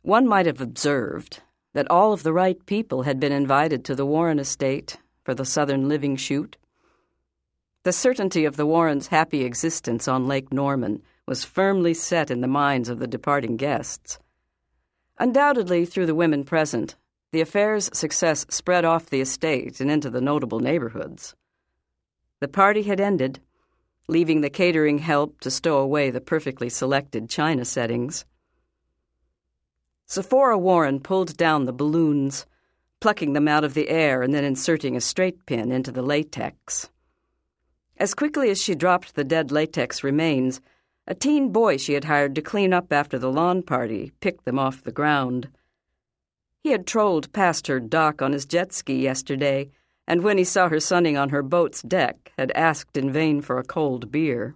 One might have observed that all of the right people had been invited to the Warren estate for the Southern Living shoot. The certainty of the Warrens' happy existence on Lake Norman was firmly set in the minds of the departing guests. Undoubtedly, through the women present, the affair's success spread off the estate and into the notable neighborhoods. The party had ended, leaving the catering help to stow away the perfectly selected china settings. Sephora Warren pulled down the balloons, plucking them out of the air and then inserting a straight pin into the latex. As quickly as she dropped the dead latex remains, a teen boy she had hired to clean up after the lawn party picked them off the ground. He had trolled past her dock on his jet ski yesterday, and when he saw her sunning on her boat's deck, had asked in vain for a cold beer.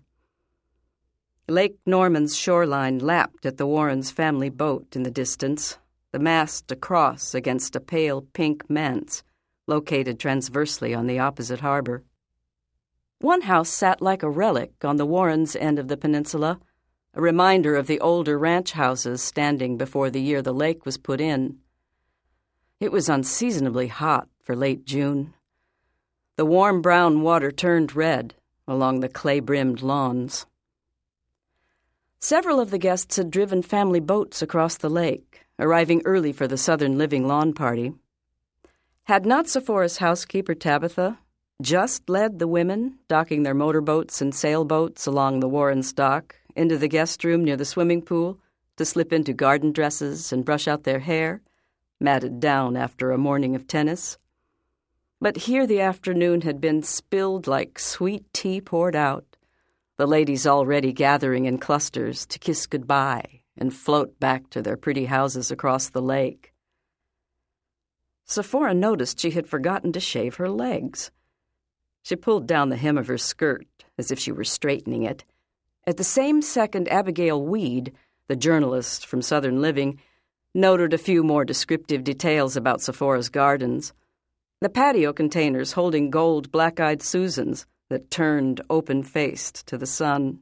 Lake Norman's shoreline lapped at the Warrens' family boat in the distance, the mast a cross against a pale pink manse located transversely on the opposite harbor. One house sat like a relic on the Warrens' end of the peninsula, a reminder of the older ranch houses standing before the year the lake was put in. It was unseasonably hot for late June. The warm brown water turned red along the clay-brimmed lawns. Several of the guests had driven family boats across the lake, arriving early for the Southern Living lawn party. Had not Sephora's housekeeper, Tabitha, just led the women, docking their motorboats and sailboats along the Warren's dock, into the guest room near the swimming pool to slip into garden dresses and brush out their hair, matted down after a morning of tennis? But here the afternoon had been spilled like sweet tea poured out, the ladies already gathering in clusters to kiss goodbye and float back to their pretty houses across the lake. Sephora noticed she had forgotten to shave her legs. She pulled down the hem of her skirt as if she were straightening it. At the same second, Abigail Weed, the journalist from Southern Living, noted a few more descriptive details about Sephora's gardens. The patio containers holding gold black-eyed Susans that turned open-faced to the sun.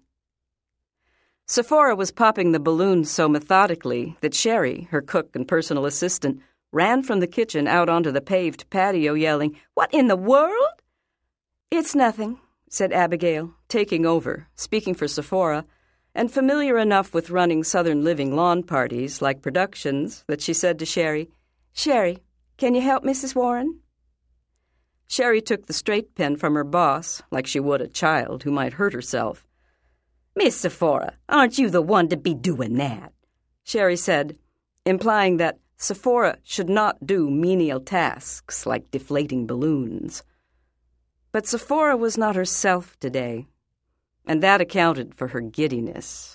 Sephora was popping the balloons so methodically that Sherry, her cook and personal assistant, ran from the kitchen out onto the paved patio yelling, "What in the world?" "It's nothing," said Abigail, taking over, speaking for Sephora, and familiar enough with running Southern Living lawn parties like productions that she said to Sherry, "Sherry, can you help Mrs. Warren?" Sherry took the straight pen from her boss like she would a child who might hurt herself. "Miss Sephora, aren't you the one to be doing that?" Sherry said, implying that Sephora should not do menial tasks like deflating balloons. But Sephora was not herself today, and that accounted for her giddiness.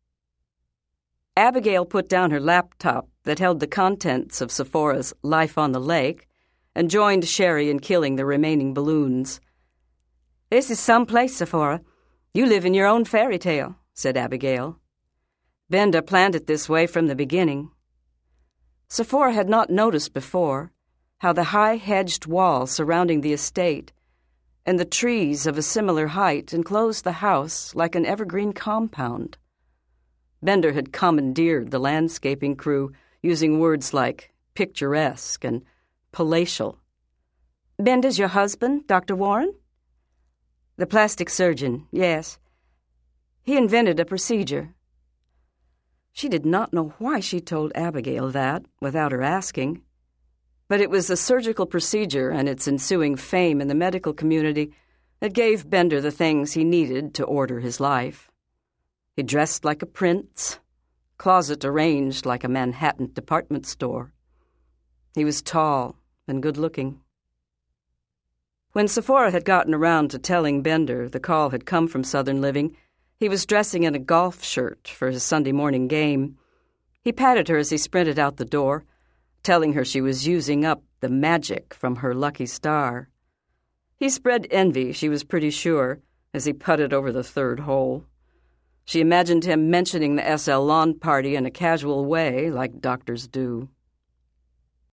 Abigail put down her laptop that held the contents of Sephora's Life on the Lake and joined Sherry in killing the remaining balloons. "This is some place, Sephora. You live in your own fairy tale," said Abigail. "Benda planned it this way from the beginning." Sephora had not noticed before how the high hedged wall surrounding the estate and the trees of a similar height enclosed the house like an evergreen compound. Bender had commandeered the landscaping crew, using words like picturesque and palatial. "Benda's your husband, Dr. Warren?" "The plastic surgeon, yes. He invented a procedure." She did not know why she told Abigail that without her asking. But it was the surgical procedure and its ensuing fame in the medical community that gave Bender the things he needed to order his life. He dressed like a prince, closet arranged like a Manhattan department store. He was tall and good-looking. When Sephora had gotten around to telling Bender the call had come from Southern Living, he was dressing in a golf shirt for his Sunday morning game. He patted her as he sprinted out the door, telling her she was using up the magic from her lucky star. He spread envy, she was pretty sure, as he putted over the third hole. She imagined him mentioning the SL lawn party in a casual way, like doctors do.